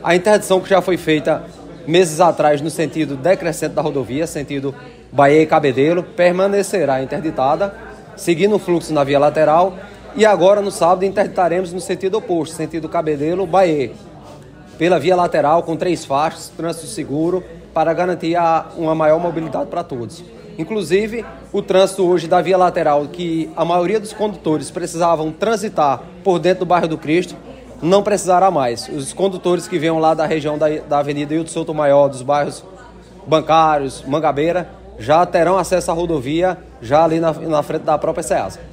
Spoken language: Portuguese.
A interdição que já foi feita meses atrás no sentido decrescente da rodovia, sentido Bahia e Cabedelo, permanecerá interditada, seguindo o fluxo na via lateral, e agora no sábado interditaremos no sentido oposto, sentido Cabedelo-Bahia, pela via lateral com 3 faixas, trânsito seguro, para garantir uma maior mobilidade para todos. Inclusive, o trânsito hoje da via lateral, que a maioria dos condutores precisavam transitar por dentro do bairro do Cristo, não precisará mais. Os condutores que venham lá da região da Avenida Hildo Sotomayor, dos bairros Bancários, Mangabeira, já terão acesso à rodovia, já ali na frente da própria Ceasa.